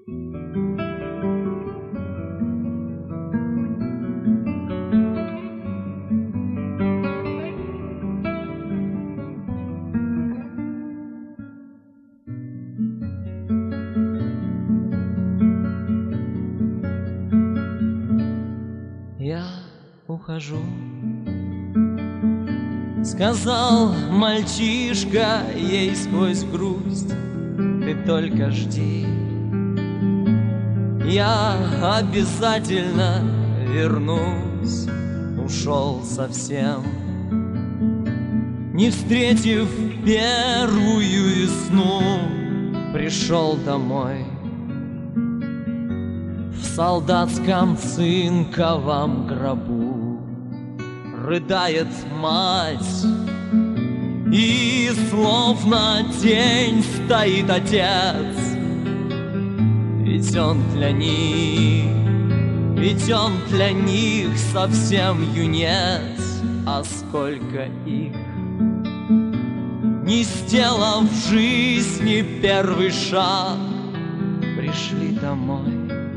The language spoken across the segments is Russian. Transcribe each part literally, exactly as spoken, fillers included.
Я ухожу, сказал мальчишка ей сквозь грусть, ты только жди, я обязательно вернусь. Ушел совсем, не встретив первую весну, пришел домой. В солдатском цинковом гробу рыдает мать, и словно тень стоит отец. Ведь он для них, ведь он для них совсем юнец. А сколько их, не сделав в жизни первый шаг, пришли домой.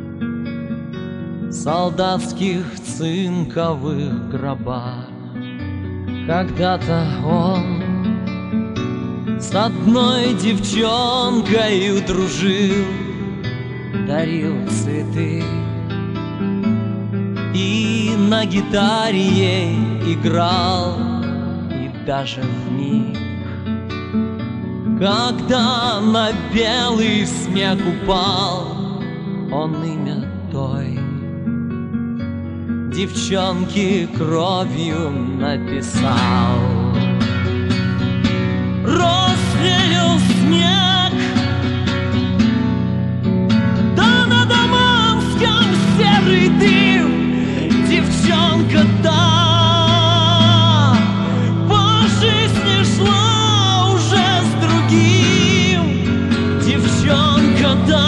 В солдатских цинковых гробах когда-то он с одной девчонкой дружил, дарил цветы и на гитаре ей играл. И даже вмиг, когда на белый снег упал, он имя той девчонки кровью написал. Расстелил снег, да над Даманском серый дым. Девчонка-то по жизни шла уже с другим. Девчонка-то,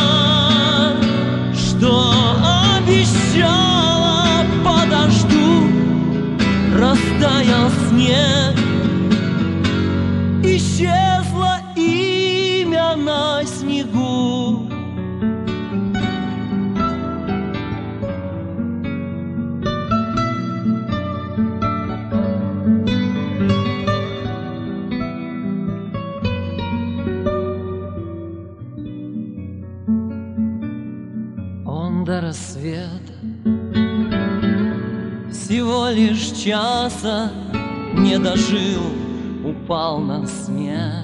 что обещала, подожду. Растаял снег, исчезло имя на снегу. Он до рассвета всего лишь часа не дожил, упал на снег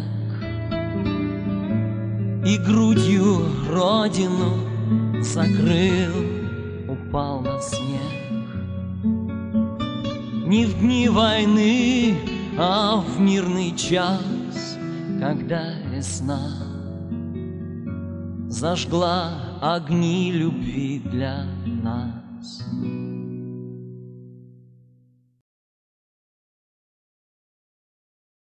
и грудью родину закрыл, упал на снег. Не в дни войны, а в мирный час, когда весна зажгла огни любви для нас.